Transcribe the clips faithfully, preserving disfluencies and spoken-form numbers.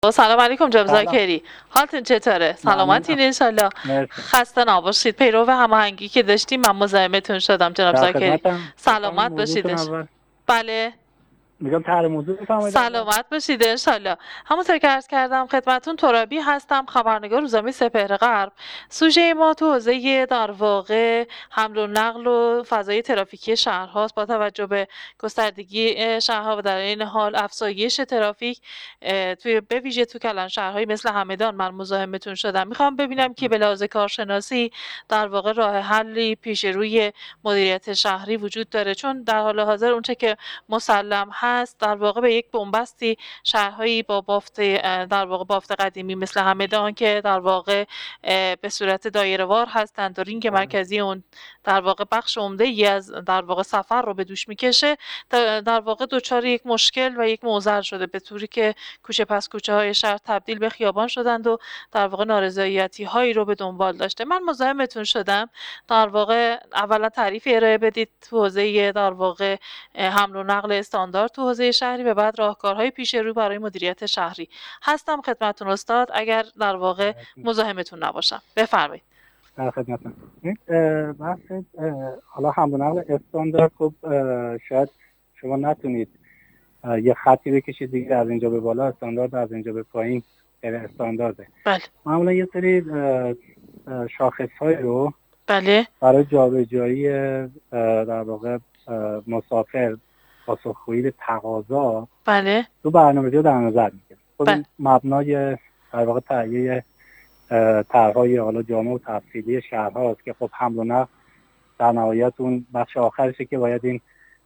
سلام علیکم جناب سلام. زاکری، حالتون چطوره؟ سلامتین ممنونم. انشالله. مرسی. خسته نباشید. پیرو هماهنگی که داشتیم من مزاحمتون شدم جناب در زاکری. خدمتم. بفرمایید سلامت باشید موضوعتون انش- اول. بله، میگم طرح موضوع بفرمایید اول. سلامت باشید انشالله. همونطور که عرض کردم خدمتون، ترابی هستم، خبرنگار روزنامه سپهر غرب. سوژه ما تو حوزه در واقع حمل و نقل و فضای ترافیکی شهرهاست. با توجه به گستردگی شهرها و در این حال افزایش ترافیک اه، توی به ویژه تو کلان شهرهایی مثل همدان من مزاحمتون شدم. میخوام ببینم که به لحاظ کارشناسی در واقع راه حلی پیش روی مدیریت شهری وجود داره، چون در حال حاضر اونچه که مسلم هست در واقع به یک بنبستی شهرهایی با بافت اه، در واقع بافت قدیمی مثل همدان که در واقع اه، به صورت دایره‌وار هستند و رینگ مرکزی اون در واقع بخش عمده ای از در واقع سفر رو به دوش میکشه، در در واقع دچار یک مشکل و یک معضل شده، به طوری که کوچه پس کوچه های شهر تبدیل به خیابان شدند و در واقع نارضایتی هایی رو به دنبال داشته. من مزاحمتون شدم در واقع اولا تعریف ارائه بدید تو حوزه در واقع اه، حمل و نقل استاندارد تو حوزه شهری و بعد راهکارهای پیش رو برای مدیریت شهری. هستم خدمتتون استاد اگر در واقع مزاحمتون نباشم. بفرمایید. در خدمتم. این اه، بحث اه، حالا حمل و نقل استاندارد، خب اه، شاید شما نتونید اه، یه خطی بکشید دیگه از اینجا به بالا استاندارد، از اینجا به پایین غیر استاندارده. بله معمولا یه سری اه، اه، شاخص‌های رو بله برای جابجایی اه، در واقع اه، مسافر پاسخگویی به تقاضا بله تو برنامه‌ریزی در نظر میگیره. خب بله این مبنای در واقع تهیه اه، طرح‌های حالا جامع و تفصیلی شهرهاست که خب حمل و نقل در نهایت اون بخش آخرشه که باید این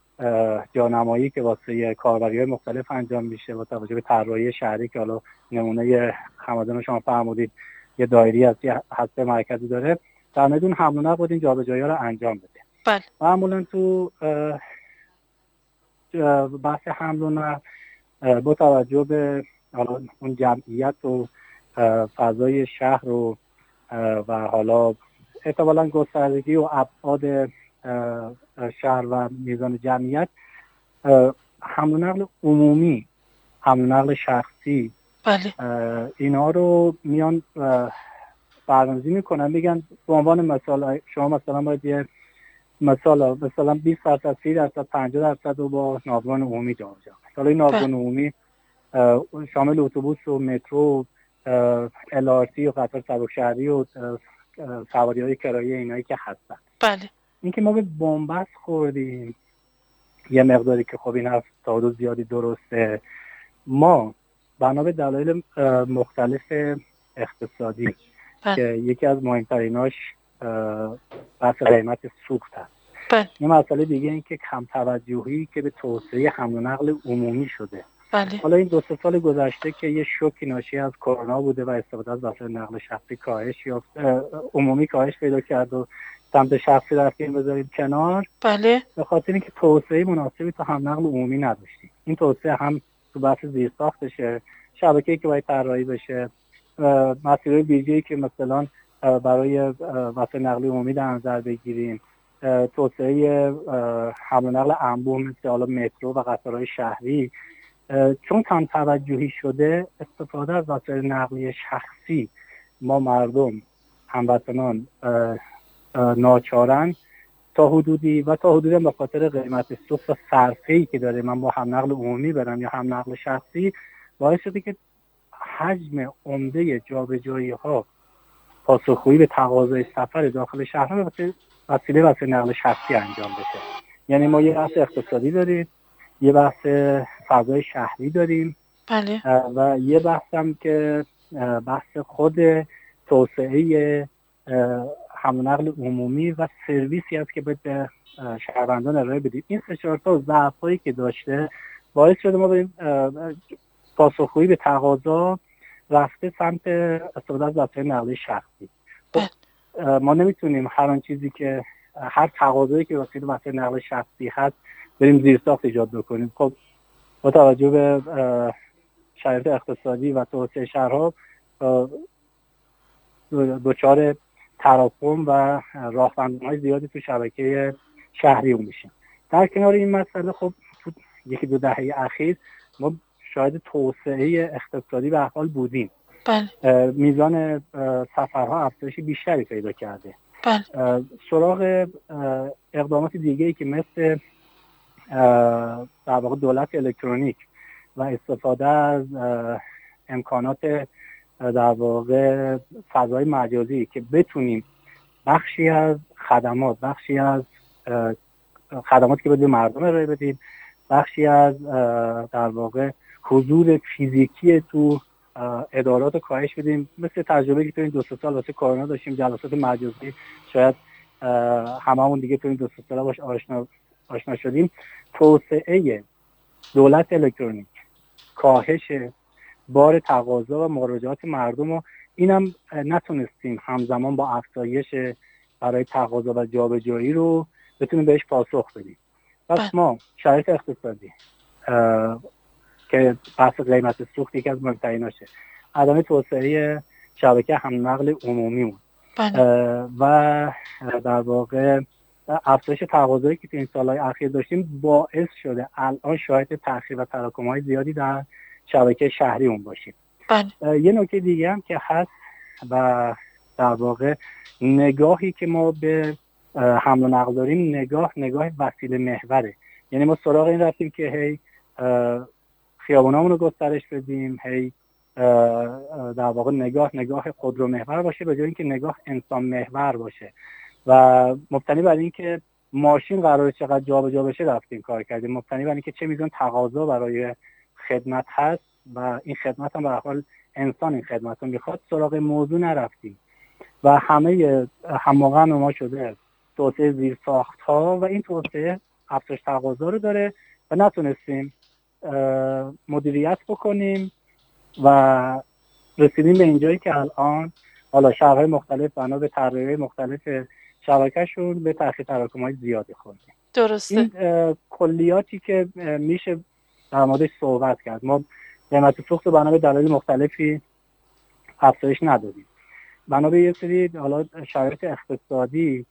اه، جانمایی که واسه کاربری‌های مختلف انجام میشه با توجه به طراحی شهری که حالا نمونه همدان شما فرمودید یه دایری از یه حد مرکزی داره، در نهایت اون حمل و نقل باید این جابجایی‌ها رو انجام بده. بله معمولا تو اه، اه، بحث حمل و نقل اه، با توجه به حالا اون جمعیت و اه، فضای شهر و اه، و حالا احتمالاً گستردگی و ابعاد اه، اه، شهر و میزان جمعیت، اه، حمل و نقل عمومی، حمل و نقل شخصی، بله اه، اینا رو میان اه، برنامه‌ریزی میکنن. میگن به عنوان مثال شما مثلا باید یه مثلا مثلا بیست درصد، سی درصد، پنجاه درصد رو با ناوگان عمومی جابجا کنید. حالا این بله ناوگان عمومی اه، شامل اتوبوس و مترو، ال آر تی و قطار سبک شهری و سواری های کرایه اینایی که هستن. بله اینکه ما به بنبست خوردیم یه مقداری که خب این هست تا حدود زیادی درسته. ما بنا به دلایل اه، مختلف اقتصادی بله که یکی از مهمتریناش اه، بحث قیمت سوخت هست. بله یه مسئله دیگه این که کم توجهی که به توسعه حمل و نقل عمومی شده. بله حالا این دو سه سال گذشته که یه شوکی ناشی از کرونا بوده و استفاده از وسایل نقل شخصی کاهش یافت، اه، عمومی کاهش پیدا کرد و سمت شخصی رفتیم بذارید کنار، بله به خاطر اینکه توسعه مناسبی تو حمل نقل عمومی نداشتیم. این توسعه هم تو بحث زیرساختشه، شبکه‌ای که باید طراحی بشه، اه، مسیرهای ویژه‌ای که مثلا اه، برای اه، وسایل نقل عمومی در نظر بگیریم، اه، توسعه اه، حمل و نقل انبوه مثل حالا مترو و قطارهای شهری، اه، چون کم توجهی شده استفاده از وسایل نقلیه شخصی ما مردم هموطنان اه، اه، ناچارن تا حدودی و تا حدودی هم به خاطر قیمت سوخت و صرفه‌ای که داره من با هم نقل عمومی برم یا هم نقل شخصی، باعث شده که حجم عمده جابجایی‌ها پاسخگویی به تقاضای سفر داخل شهرها به وسیله وسیله وسیله نقل شخصی انجام بشه. یعنی ما یه بحث اقتصادی داریم، یه بحث فضای شهری داریم بله اه، و یه بحث هم که اه، بحث خود توسعه اه، حمل و نقل عمومی و سرویسی است که باید به اه، شهروندان ارائه بدیم. این سه چهار تا ضعفایی که داشته باعث شده ما بریم پاسخگویی به تقاضا رفته سمت استفاده از وسایل نقلیه شخصی. خب بله اه، ما نمیتونیم هر آن چیزی که هر تقاضایی که واسه وسایل نقل شخصی هست بریم زیرساخت ایجاد بکنیم. خب با توجه به اه، شرایط اقتصادی و توسعه شهرها اه، دچار تراکم و راهبندهای زیادی تو شبکه شهری میشیم. در کنار این مسئله خب تو یکی دو دهه اخیر ما شاهد توسعه اقتصادی به هر حال بودیم. بله. میزان سفرها افزایش بیشتری پیدا کرده. بله. سراغ اقدامات دیگه‌ای که مثل در واقع دولت الکترونیک و استفاده از امکانات در واقع فضای مجازی که بتونیم بخشی از خدمات بخشی از خدماتی که بدیم مردم ارائه بدیم، بخشی از در واقع حضور فیزیکی تو ادارات کاهش بدیم، مثل تجربه که تو این دو سه سال واسه کرونا داشتیم، جلسات مجازی شاید هممون دیگه تو این دو سه سال باش آشنا آشنا شدیم. توسعه دولت الکترونیک، کاهش بار تقاضا و مراجعات مردم و اینم نتونستیم همزمان با افزایش برای تقاضا و جابجایی رو بتونیم بهش پاسخ بدیم. پس ما شرایط اقتصادی که بحث قیمت سوخت یکی از مهمتریناشه، عدم توسعه شبکه هم نقل عمومیمون و در واقع افزایش تقاضایی که تو این سالهای اخیر داشتیم باعث شده الان شاهد تأخیر و تراکم‌های زیادی در شبکه شهری اون باشیم. بله. یه نکته دیگه هم که هست و در واقع نگاهی که ما به حمل و نقل داریم، نگاه نگاه وسیله محوره. یعنی ما سراغ این رفتیم که هی خیابونامون رو گسترش بدیم، هی در واقع نگاه نگاه خودرو محور باشه به جای اینکه نگاه انسان محور باشه و مبتنی بر این که ماشین قراره چقدر جابجا بشه رفتیم کار کردیم، مبتنی بر این که چه میزان تقاضا برای خدمت هست و این خدمت هم به هر حال انسان این خدمت رو میخواد، سراغ موضوع نرفتیم و همه هموغن ما شده توسعه زیر ساخت ها و این توسعه افزایش تقاضا رو داره و نتونستیم مدیریت بکنیم و رسیدیم به اینجایی که الان حالا شهرهای مختلف بنا به طراحی‌های مختلف شبکه‌شون به تأخیر تراکم‌های زیادی خوردیم. درسته. این کلیاتی که میشه در موردش صحبت کرد. ما قیمت سوخت رو بنا به دلایل مختلفی افزایش ندادیم. بنا به یه سری حالا شرایط اقتصادی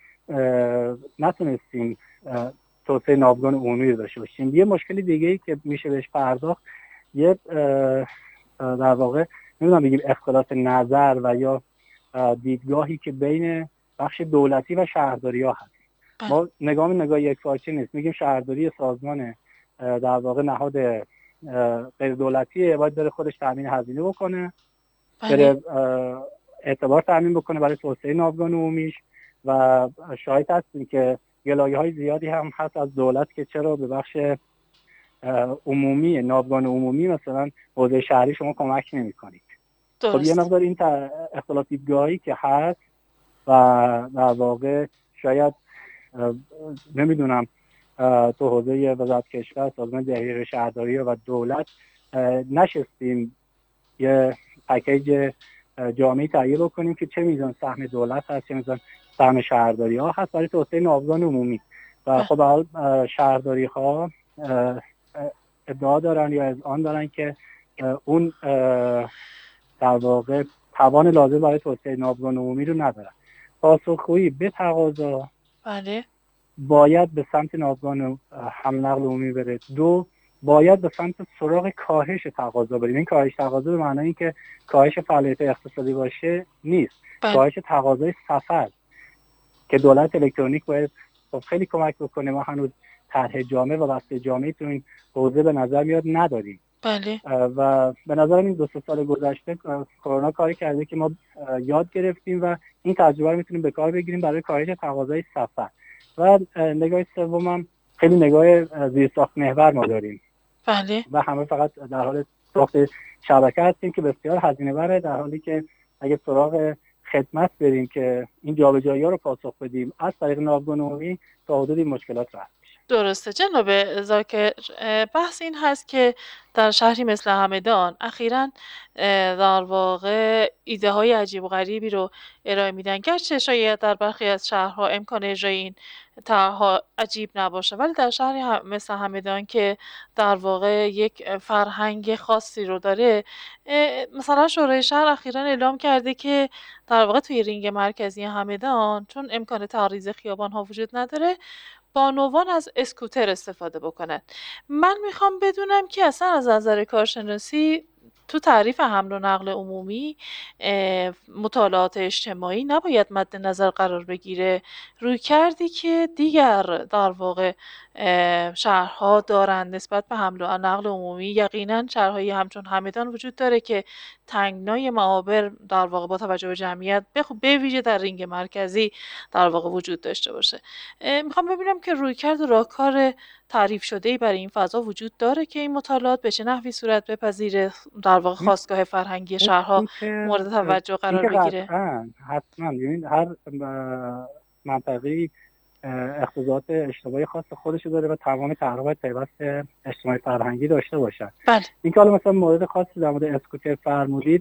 نتونستیم توسعه ناوگان عمومی رو داشته باشیم. یه مشکل دیگه‌ای که میشه بهش پرداخت، یه در واقع نمیدونم بگیم اختلاف نظر و یا دیدگاهی که بین بخش دولتی و شهرداری‌ها هست. ما نگاه نگاه یکپارچه نیست. میگیم شهرداری سازمان در واقع نهاد غیر دولتیه، باید بره خودش تامین هزینه بکنه، بره اعتبار تامین بکنه برای توسعه ناوگان عمومیش و شاهد هستیم که گلایه‌های زیادی هم هست از دولت که چرا به بخش عمومی ناوگان عمومی مثلا حوزه شهری شما کمک نمی‌کنید. خب یه مقدار این اختلاف دیدگاهی که هست و در واقع شاید نمیدونم تو حوزه وزارت کشور، سازمان دهیه شهرداری و دولت نشستیم یه پکیج جامعی تهیه بکنیم که چه میزان سهم دولت هست، چه میزان سهم شهرداری ها هست برای توسعه ناوگان عمومی. و خب شهرداری ها ادعا دارن یا اذعان دارن که اون در واقع توان لازم برای توسعه ناوگان عمومی رو ندارن. پاسخگویی به تقاضا بله باید به سمت ناوگان حمل نقل عمومی بره. دو، باید به سمت سراغ کاهش تقاضا بریم. این کاهش تقاضا به معنای این که کاهش فعالیت اقتصادی باشه نیست، بله. کاهش تقاضای سفر که دولت الکترونیک باید خب خیلی کمک بکنه. ما هنوز طرح جامع و بسته جامعی تو این حوزه به نظر میاد نداریم. بله. و به نظر این دو سه سال گذشته کرونا کاری کرده که ما یاد گرفتیم و این تجربه رو میتونیم به کار بگیریم برای کاهش تقاضای سفر. و نگاه سوم هم خیلی نگاه زیرساخت محور ما داریم. بله. و همه فقط در حال ساخت شبکه هستیم که بسیار هزینه بره، در حالی که اگه سراغ خدمت بریم که این جابجایی‌ها رو پاسخ بدیم از طریق ناوگان عمومی، تا حدود این مشکلات رفع میشه. درسته جناب ذاکر. بحث این هست که در شهری مثل همدان اخیراً در واقع ایده های عجیب و غریبی رو ارائه میدن، گرچه شاید در برخی از شهرها امکان اجرای این طرح‌ها عجیب نباشه، ولی در شهری هم مثل همدان که در واقع یک فرهنگ خاصی رو داره، مثلا شورای شهر اخیراً اعلام کرده که در واقع توی رینگ مرکزی همدان چون امکان تعریض خیابان ها وجود نداره، بانوان از اسکوتر استفاده بکنن. من میخوام بدونم که اصلا از نظر کارشناسی تو تعریف حمل و نقل عمومی مطالعات اجتماعی نباید مد نظر قرار بگیره، روی کردی که دیگر در واقع شهرها دارند نسبت به حمل و نقل عمومی. یقینا شهرهایی همچون همدان وجود داره که تنگنای معابر در واقع با توجه به جمعیت به ویژه در رینگ مرکزی در واقع وجود داشته باشه. میخوام ببینم که رویکرد و راهکار تعریف شده‌ای برای این فضا وجود داره که این مطالعات به چه نحوی صورت بپذیره، در واقع خاستگاه فرهنگی شهرها مورد توجه قرار بگیره. حتما حتما ببین هر منطقه‌ای اقتضاعات اجتماعی خاص خودش داره و تمام طرح‌ها باید پیوست اجتماعی فرهنگی داشته باشن. بله. این که حالا مثلا مورد خاصی در مورد اسکوتر فرمودید،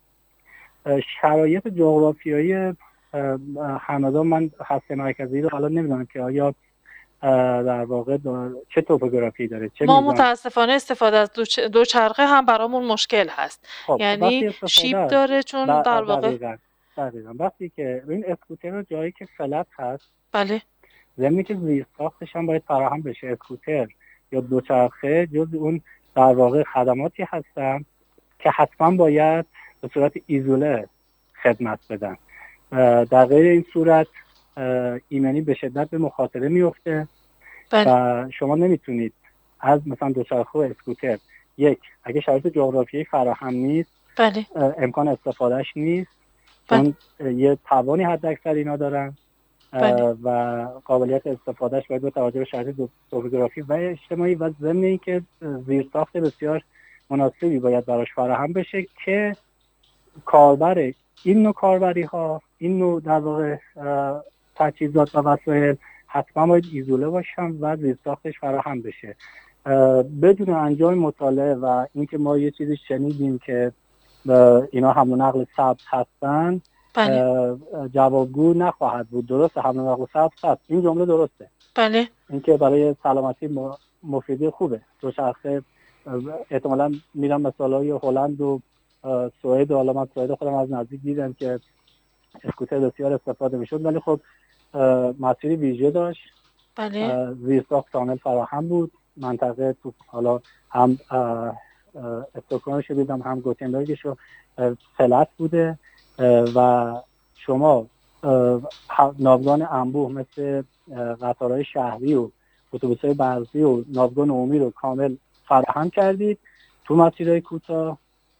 شرایط جغرافیایی همدان، من هسته مرکزی رو حالا نمیدونم که آیا در واقع چه توپوگرافی داره، چه ما میزان. متاسفانه استفاده از دو چرخه هم برامون مشکل هست. خب، یعنی شیب داره چون در, در واقع دقیقاً دقیقاً وقتی که این اسکوتر رو جایی که فلت هست، بله، زمینی که زیر ساختش هم باید فراهم بشه. اسکوتر یا دوچرخه جز اون در واقع خدماتی هستن که حتما باید به صورت ایزوله خدمت بدن. در غیر این صورت ایمنی به شدت به مخاطره میفته. بله. و شما نمیتونید از مثلا دوچرخه و اسکوتر، یک، اگه شرایط جغرافیایی فراهم نیست، بله، امکان استفادهش نیست، بله. چون یه توانی حد اکثر اینا دارن. بله. و قابلیت استفادهش باید با توجه به شرایط توپوگرافی و اجتماعی و ضمن اینکه زیرساخت بسیار مناسبی باید براش فراهم بشه که کاربر این نوع کاربری ها، این نوع در واقع تجهیزات و وسایل حتما باید ایزوله باشن و زیرساختش فراهم بشه. بدون انجام مطالعه و اینکه ما یه چیزی شنیدیم که اینا حمل و نقل سبز هستن، بله. جوابگو نخواهد بود. درسته حمل و نقل سبز هست، این جمله درسته، بله، اینکه برای سلامتی مفیدی خوبه. دوچرخه احتمالاً میرم مثالای هلند و سوئد، حالا من سوئد خودم از نزدیک دیدم که اسکوتر بسیار استفاده میشد، ولی خب مسیر ویژه داشت. بله، زیرساخت کامل فراهم بود. منطقه تو حالا هم استوکهلمش دیدم، هم گوتنبرگش رو فلت بوده و شما ناوگان انبوه مثل قطارهای شهری و اتوبوس‌های برقی و ناوگان عمومی رو کامل فراهم کردید. تو مسیرهای کوتاه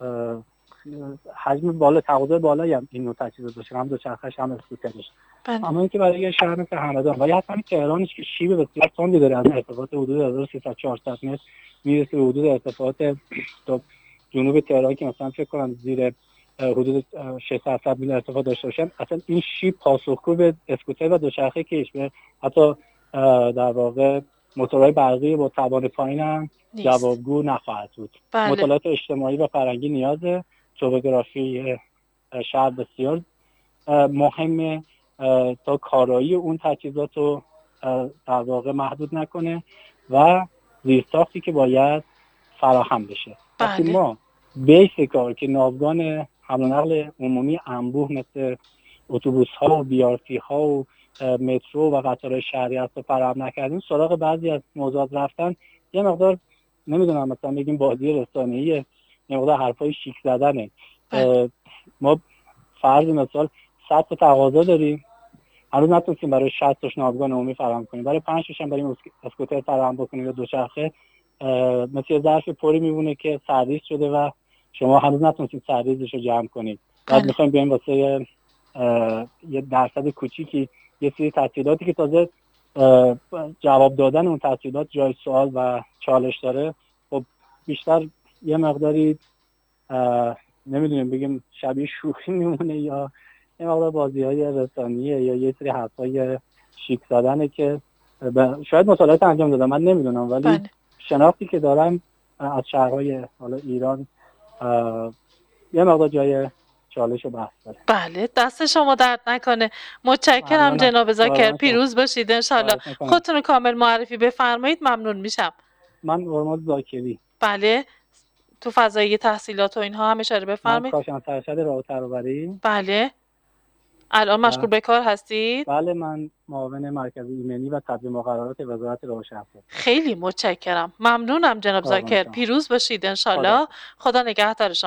حجم بالا، تقاضای بالایی هم این نوع تجهیزات داشته، هم دوچرخه‌اش هم اسکوترش. اما اینکه برای یه شهر مثل همدان و یا حتی تهرانش که شیب بسیار تندی داره، از ارتفاعات حدود هزار و سیصد چهارصد متر میرسه به حدود ارتفاعات تا جنوب تهران که مثلا فکر کنم زیر حدود ششصد هفتصد متر ارتفاع داشته باشن، اصلا این شیب پاسخگو به اسکوتر و دوچرخه کش به حتی در واقع موتورهای برقی با توان پایین هم جوابگو نخواهد بود. بله. مطالعات اجتماعی و فرهنگی نیازه. توپوگرافی شهر بسیار مهمه تا کارایی اون تجهیزات رو در واقع محدود نکنه و زیرساختی که باید فراهم بشه. بله. وقتی ما بیس کار که ناوگان حمل و نقل عمومی انبوه مثل اتوبوس ها و بی آر تی ها و مترو و قطارهای شهری هست رو فراهم نکردیم، سراغ بعضی از موضوعات رفتن یه مقدار نمیدونم مثلا بگیم بازی رسانه‌ایه، یه مقدار حرفای شیک زدنه. ما فرض مثال صد تا تقاضا داریم، هنوز نتونستیم برای شصت تاش ناوگان عمومی فراهم کنیم، برای پنج تاش هم بریم اسکوتر فراهم بکنیم یا دوچرخه مثل ظرف پری میمونه که سرریز شده و شما هنوز نتونستید سرریزش رو جمع کنید. بعد میخوایم بیایم واسه یه درصد کوچیکی یه سری تسهیلاتی که تازه جواب دادن اون تسهیلات جای سوال و چالش داره، خب بیشتر یه مقداری نمیدونیم بگیم شبیه شوخی میمونه یا یه مقدار بازی‌های رسانیه یا یه سری حرفای شیک زدنه که شاید مطالعات انجام دادم، من نمیدونم، ولی بله. شناختی که دارم از شهرهای حالا ایران یه مقدار جای چالش و بحث داره. بله، دست شما درد نکنه. متشکرم جناب زاکر، پیروز باشید انشالله. خودتون رو کامل معرفی بفرمایید، ممنون میشم. من ارماد زاکری. بله، تو فضای تحصیلات و اینها هم اشاره بفرمایید. من کارشناس ارشد راه و ترابری. بله. الان مشغول به کار هستید؟ بله، من معاون مرکز ایمنی و تدوین مقررات وزارت راه و شهرسازی. خیلی متشکرم. ممنونم جناب قربان زاکر. شما. پیروز باشید خدا انشالله. خدا نگهدار شما.